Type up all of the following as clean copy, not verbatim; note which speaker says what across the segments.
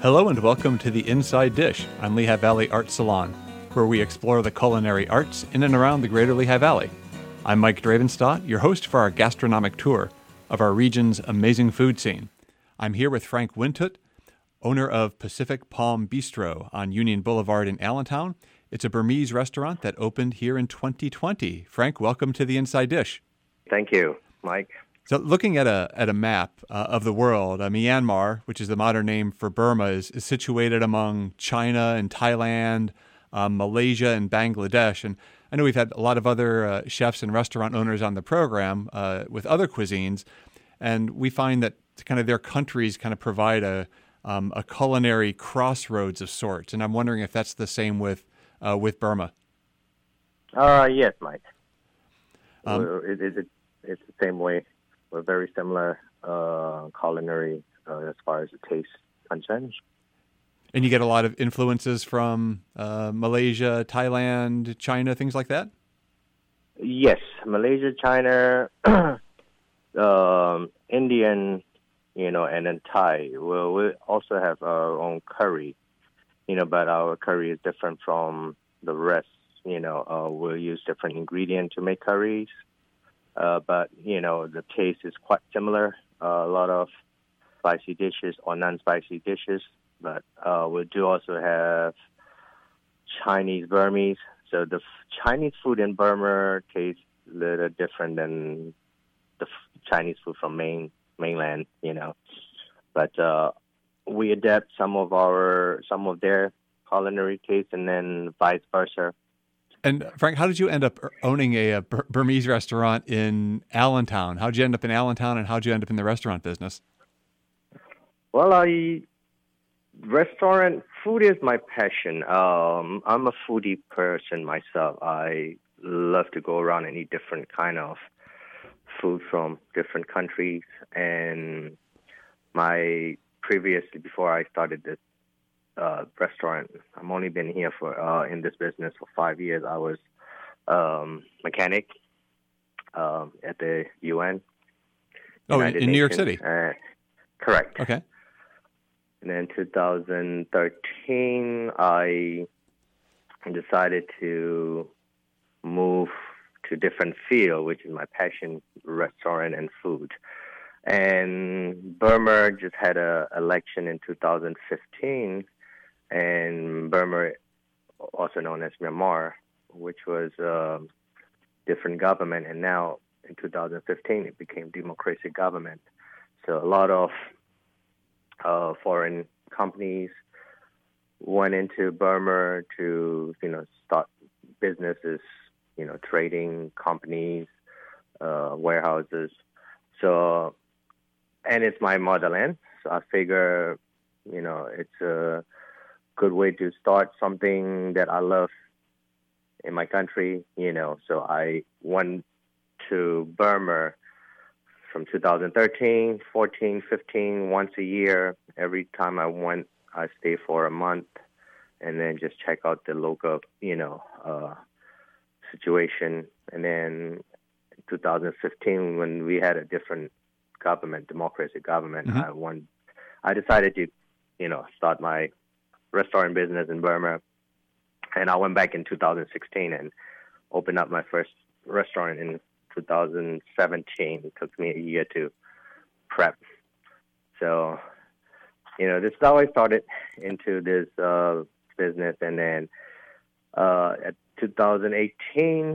Speaker 1: Hello and welcome to the Inside Dish on Lehigh Valley Art Salon, where we explore the culinary arts in and around the greater Lehigh Valley. I'm Mike Dravenstadt, your host for our gastronomic tour of our region's amazing food scene. I'm here with Frank Wintut, owner of Pacific Palm Bistro on Union Boulevard in Allentown. It's a Burmese restaurant that opened here in 2020. Frank, welcome to the Inside Dish.
Speaker 2: Thank you, Mike.
Speaker 1: So looking at a map of the world, Myanmar, which is the modern name for Burma, is situated among China and Thailand, Malaysia and Bangladesh. And I know we've had a lot of other chefs and restaurant owners on the program with other cuisines, and we find that kind of their countries kind of provide a culinary crossroads of sorts. And I'm wondering if that's the same with Burma.
Speaker 2: Yes, Mike. It's the same way. We're very similar culinary as far as the taste concerned.
Speaker 1: And you get a lot of influences from Malaysia, Thailand, China, things like that?
Speaker 2: Yes, Malaysia, China, Indian, and then Thai. Well, we also have our own curry, but our curry is different from the rest. We'll use different ingredients to make curries. But the taste is quite similar. A lot of spicy dishes or non-spicy dishes. But we do also have Chinese Burmese. So the Chinese food in Burma tastes a little different than the Chinese food from mainland. But we adapt some of their culinary taste, and then vice versa.
Speaker 1: And Frank, how did you end up owning a Burmese restaurant in Allentown? How did you end up in Allentown, and how did you end up in the restaurant business?
Speaker 2: Well, restaurant food is my passion. I'm a foodie person myself. I love to go around and eat different kind of food from different countries. And before I started this restaurant, I've only been here in this business for 5 years. I was mechanic at the UN.
Speaker 1: In New York City?
Speaker 2: Correct.
Speaker 1: Okay.
Speaker 2: And then 2013, I decided to move to a different field, which is my passion, restaurant and food. And Burma just had an election in 2015, and Burma, also known as Myanmar, which was a different government, and now in 2015 it became democratic government. So a lot of foreign companies went into Burma to start businesses, trading companies, warehouses. So, and it's my motherland, so I figure it's a good way to start something that I love in my country. So I went to Burma from 2013, 14, 15, once a year. Every time I went, I stay for a month and then just check out the local, situation. And then in 2015, when we had a different government, democratic government,
Speaker 1: mm-hmm.
Speaker 2: I decided to, start my restaurant business in Burma. And I went back in 2016 and opened up my first restaurant in 2017. It took me a year to prep. So, this is how I started into this business. And then at 2018,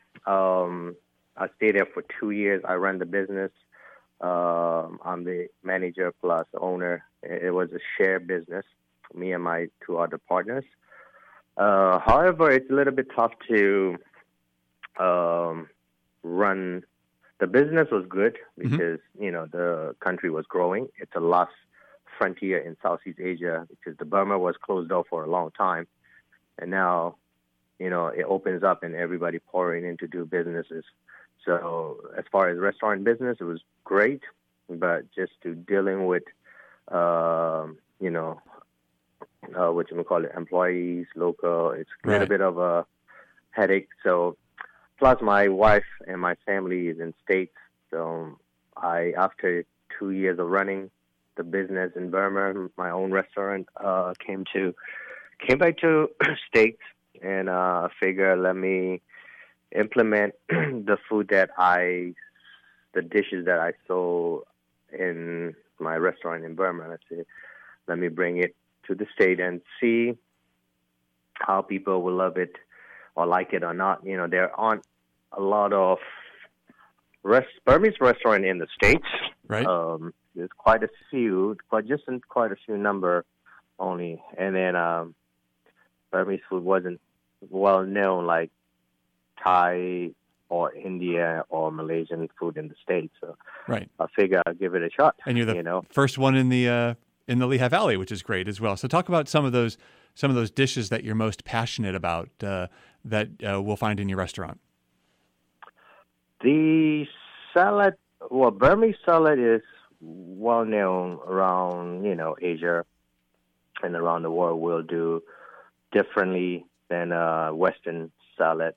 Speaker 2: I stayed there for 2 years. I ran the business. I'm the manager plus owner. It was a shared business, me and my two other partners. However, it's a little bit tough to run. The business was good because, the country was growing. It's the last frontier in Southeast Asia because the Burma was closed off for a long time. And now, it opens up and everybody pouring in to do businesses. So as far as restaurant business, it was great, but just to dealing with, employees, local, it's a little bit of a headache. So plus my wife and my family is in States. So after 2 years of running, the business in Burma, my own restaurant, came back to States, and I figure let me implement the dishes that I sold in my restaurant in Burma. Let's say, let me bring it to the state and see how people will love it or like it or not. There aren't a lot of Burmese restaurant in the States.
Speaker 1: Right.
Speaker 2: There's quite a few, but just in quite a few number only. And then Burmese food wasn't well known like Thai or India or Malaysian food in the States. So
Speaker 1: right.
Speaker 2: I figure I'll give it a shot.
Speaker 1: And you're the first one in the Lehigh Valley, which is great as well. So talk about some of those dishes that you're most passionate about that we'll find in your restaurant.
Speaker 2: The salad, Burmese salad is well known around, Asia and around the world. We'll do differently than Western salad.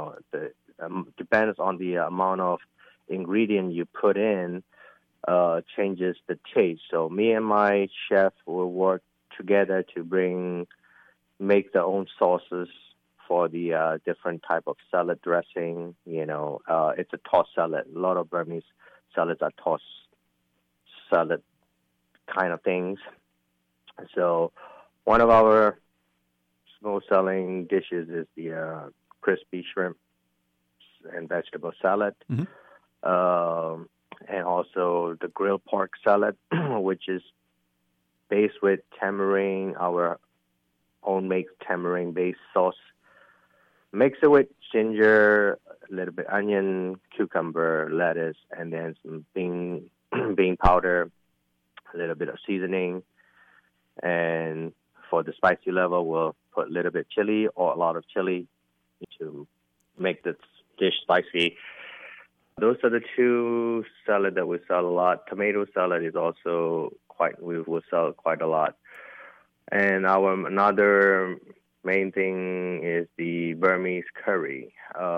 Speaker 2: Depends on the amount of ingredient you put in, changes the taste. So me and my chef will work together to make their own sauces for the different type of salad dressing. It's a tossed salad. A lot of Burmese salads are tossed salad kind of things. So one of our most selling dishes is the crispy shrimp and vegetable salad.
Speaker 1: Mm-hmm.
Speaker 2: And also the grilled pork salad, which is based with tamarind, our own make tamarind-based sauce. Mix it with ginger, a little bit onion, cucumber, lettuce, and then some bean powder, a little bit of seasoning. And for the spicy level, we'll put a little bit chili or a lot of chili to make the dish spicy. Those are the two salad that we sell a lot. Tomato salad is also we will sell quite a lot. And our another main thing is the Burmese curry,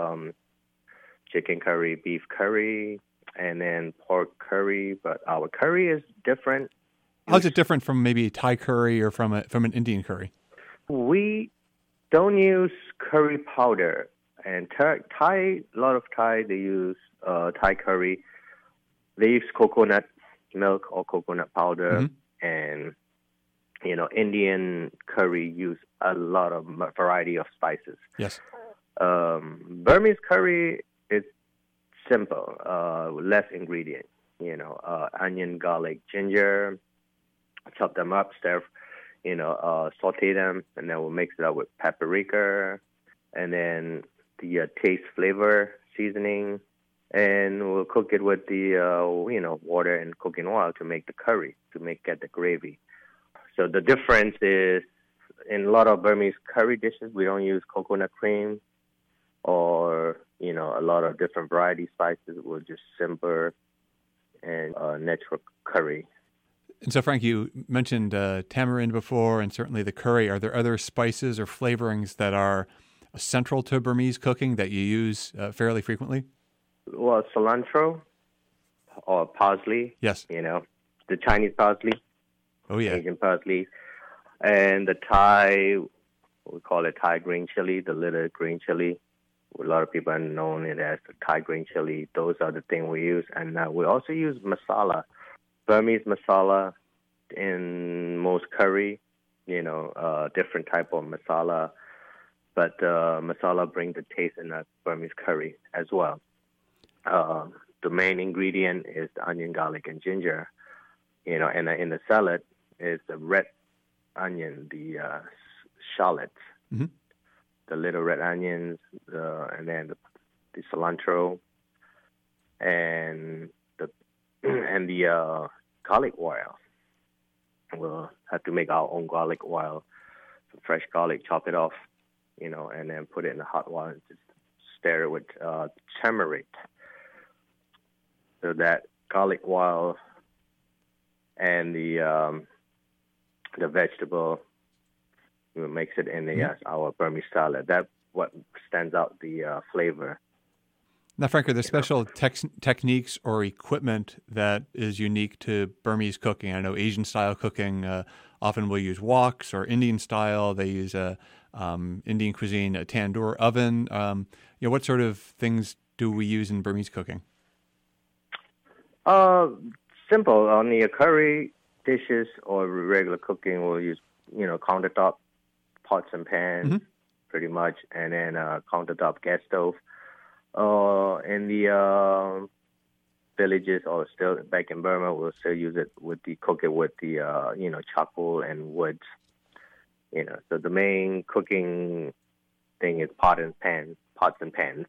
Speaker 2: chicken curry, beef curry, and then pork curry. But our curry is different.
Speaker 1: How's it different from maybe Thai curry or from an Indian curry?
Speaker 2: We don't use curry powder. And Thai, a lot of Thai, they use Thai curry. They use coconut milk or coconut powder.
Speaker 1: Mm-hmm.
Speaker 2: And, Indian curry use a lot of variety of spices.
Speaker 1: Yes.
Speaker 2: Burmese curry is simple, less ingredient. Onion, garlic, ginger, chop them up, saute them, and then we'll mix it up with paprika, and then the taste flavor seasoning, and we'll cook it with the water and cooking oil to make the curry, get the gravy. So the difference is in a lot of Burmese curry dishes, we don't use coconut cream or a lot of different variety spices. We'll just simple and natural curry.
Speaker 1: And so, Frank, you mentioned tamarind before, and certainly the curry. Are there other spices or flavorings that are central to Burmese cooking that you use fairly frequently?
Speaker 2: Well, cilantro or parsley.
Speaker 1: Yes.
Speaker 2: The Chinese parsley.
Speaker 1: Oh, yeah.
Speaker 2: Asian parsley. And the Thai, we call it Thai green chili, the little green chili. A lot of people know it as the Thai green chili. Those are the things we use. And we also use masala, Burmese masala in most curry, different type of masala. But masala brings the taste in a Burmese curry as well. The main ingredient is the onion, garlic, and ginger. And in the salad is the red onion, the shallots,
Speaker 1: mm-hmm.
Speaker 2: the little red onions, and then the cilantro, and the garlic oil. We'll have to make our own garlic oil, some fresh garlic, chop it off, and then put it in the hot water and just stir it with turmeric. So that garlic oil and the vegetable makes it in our Burmese salad. That's what stands out the flavor.
Speaker 1: Now, Frank, are there special techniques or equipment that is unique to Burmese cooking? I know Asian style cooking often will use woks, or Indian style they use a Indian cuisine, a tandoor oven. What sort of things do we use in Burmese cooking?
Speaker 2: Simple. On the curry dishes or regular cooking, we'll use countertop pots and pans, pretty much, and then countertop gas stove. In the villages or still back in Burma, we'll still use it cook it with the charcoal and wood. So the main cooking thing is pots and pans.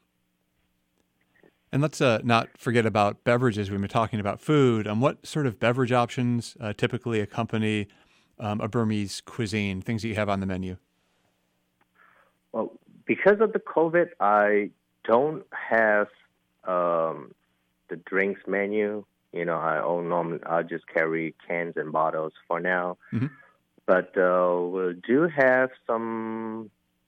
Speaker 1: And let's not forget about beverages. We've been talking about food. What sort of beverage options typically accompany a Burmese cuisine? Things that you have on the menu?
Speaker 2: Well, because of the COVID, I don't have the drinks menu. I'll just carry cans and bottles for now. Mm-hmm. But we do have some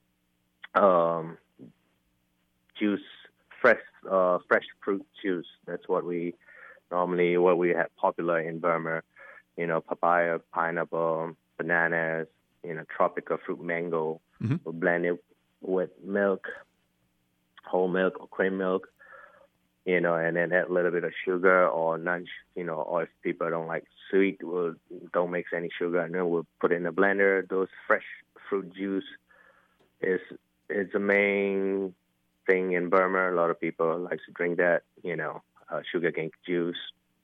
Speaker 2: juice, fresh fruit juice. That's what we have popular in Burma. Papaya, pineapple, bananas, tropical fruit, mango. Mm-hmm. We'll blend it with milk, whole milk or cream milk, and then add a little bit of sugar or none, or if people don't like sweet, don't mix any sugar, and then we'll put it in the blender. Those fresh fruit juice is the main thing in Burma. A lot of people like to drink that, sugarcane juice.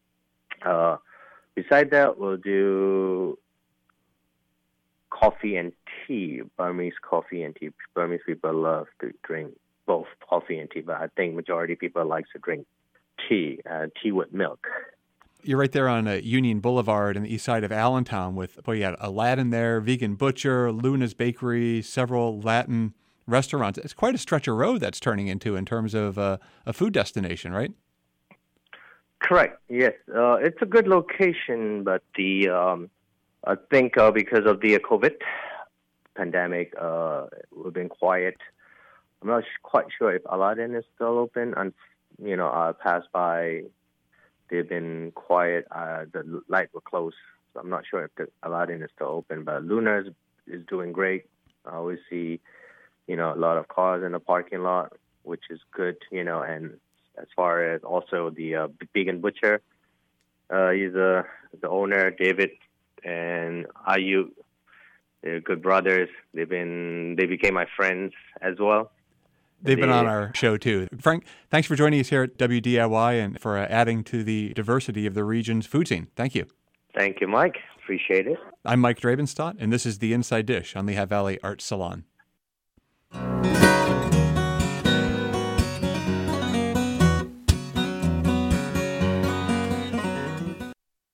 Speaker 2: Besides that, we'll do coffee and tea, Burmese coffee and tea. Burmese people love to drink both coffee and tea, but I think majority of people like to drink tea with milk.
Speaker 1: You're right there on Union Boulevard in the east side of Allentown you had Aladdin there, Vegan Butcher, Luna's Bakery, several Latin restaurants. It's quite a stretch of road that's turning into in terms of a food destination, right?
Speaker 2: Correct, yes. It's a good location, but I think because of the COVID pandemic, we've been quiet. I'm not quite sure if Aladdin is still open. I passed by, they've been quiet. The lights were closed, so I'm not sure if the Aladdin is still open. But Luna is doing great. I always see, a lot of cars in the parking lot, which is good, and as far as also the Vegan Butcher, he's the owner, David and Ayu. They're good brothers. They became my friends as well.
Speaker 1: They've been on our show too. Frank, thanks for joining us here at WDIY and for adding to the diversity of the region's food scene. Thank you.
Speaker 2: Thank you, Mike. Appreciate it.
Speaker 1: I'm Mike Drabenstadt, and this is The Inside Dish on Lehigh Valley Arts Salon.